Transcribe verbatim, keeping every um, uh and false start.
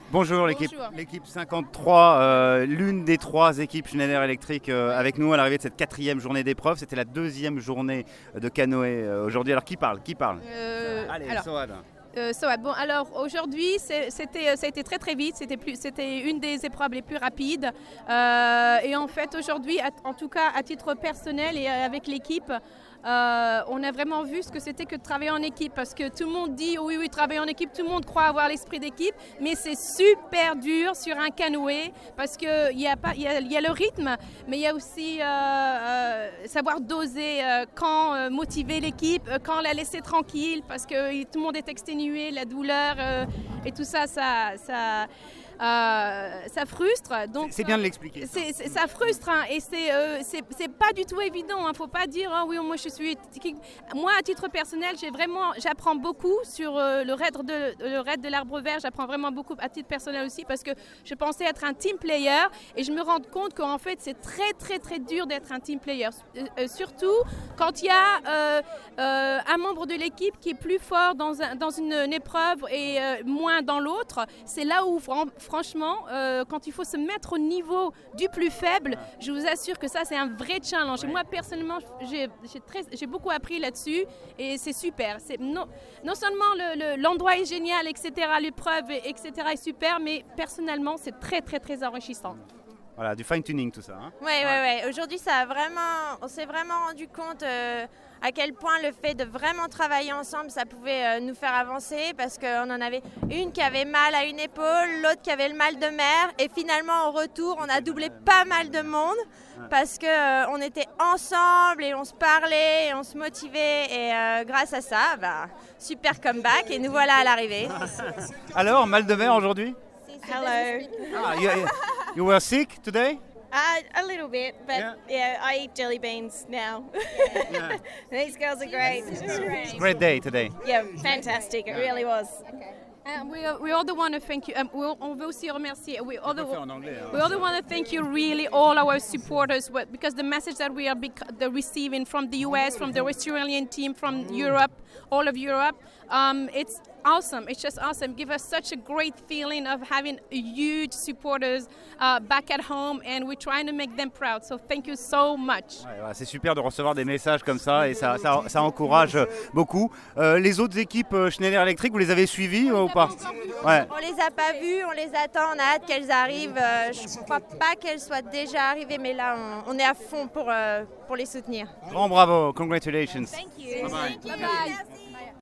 Bonjour l'équipe, Bonjour. l'équipe cinquante-trois, euh, l'une des trois équipes Schneider Electric euh, avec nous à l'arrivée de cette quatrième journée d'épreuve. C'était la deuxième journée de canoë euh, aujourd'hui. Alors qui parle Qui parle Euh, Allez, alors, Soad. euh, Soad. Bon, alors aujourd'hui, c'est- c'était, ça a été très très vite. C'était, plus, c'était une des épreuves les plus rapides. Euh, et en fait, aujourd'hui, à- en tout cas à titre personnel et avec l'équipe, euh, on a vraiment vu ce que c'était que de travailler en équipe. Parce que tout le monde dit oui, oui, travailler en équipe, tout le monde croit avoir l'esprit d'équipe. Mais c'est super dur sur un canoë parce qu'il y, a pas- il y, a, il y a le rythme, mais il y a aussi euh, euh, savoir doser euh, quand euh, motiver l'équipe, euh, quand la laisser tranquille parce que tout le monde est exténué, la douleur euh, et tout ça, ça, ça, euh, ça frustre. Donc, C'est bien de l'expliquer. ça. c'est, c'est- ça frustre hein, et c'est, euh, c'est, c'est pas du tout évident. Il ne faut pas dire ah oui moi je suis. Moi à titre personnel j'ai vraiment j'apprends beaucoup sur euh, le raid de le raid de l'Arbre Vert. J'apprends vraiment beaucoup à titre personnel aussi parce que je pensais être un team player et je me rends compte qu'en fait c'est très très très dur d'être un team player. Euh, euh, surtout quand il y a euh, euh, un membre de l'équipe qui est plus fort dans, un, dans une, une épreuve et euh, moins dans l'autre. C'est là où fran- franchement euh, quand il faut se mettre au niveau du plus faible, je vous assure que ça c'est un vrai challenge. Et moi personnellement j'ai, j'ai, très, j'ai beaucoup appris là-dessus et c'est super. C'est non, non seulement le, le, l'endroit est génial, et cetera, l'épreuve, et cetera est super, mais personnellement c'est très très très enrichissant. Voilà, du fine-tuning tout ça. Hein. Ouais, ouais, ouais. Aujourd'hui, ça a vraiment, on s'est vraiment rendu compte euh, à quel point le fait de vraiment travailler ensemble, ça pouvait euh, nous faire avancer parce qu'on en avait une qui avait mal à une épaule, l'autre qui avait le mal de mer et finalement, au retour, on a doublé pas mal de monde parce qu'on euh, était ensemble et on se parlait et on se motivait et euh, grâce à ça, bah, super comeback et nous voilà à l'arrivée. Alors, mal de mer aujourd'hui Hello. ah, you, you were sick today Uh, a little bit, but Yeah. yeah, I eat jelly beans now. Yeah. These girls are great. Great day today. Yeah, fantastic. It really was. And we, we all want to thank you. Um, we, on veut aussi remercier. We all, peut faire en anglais, hein. we all want to thank you really, all our supporters, what- because the message that we are bec- the receiving from the U S, from the Australian team, from Europe, all of Europe, um, it's awesome. It's just awesome. Give us such a great feeling of having huge supporters uh, back at home, and we're trying to make them proud. So thank you so much. Ouais, ouais, c'est super de recevoir des messages comme ça et ça, ça, ça encourage beaucoup. Euh, les autres équipes euh, Schneider Electric, vous les avez suivies euh, ou pas Ouais. On les a pas vues, on les attend, on a hâte qu'elles arrivent. Euh, je crois pas qu'elles soient déjà arrivées, mais là, on, on est à fond pour, euh, pour les soutenir. Grand bravo, congratulations. Thank you. Bye bye. Bye bye.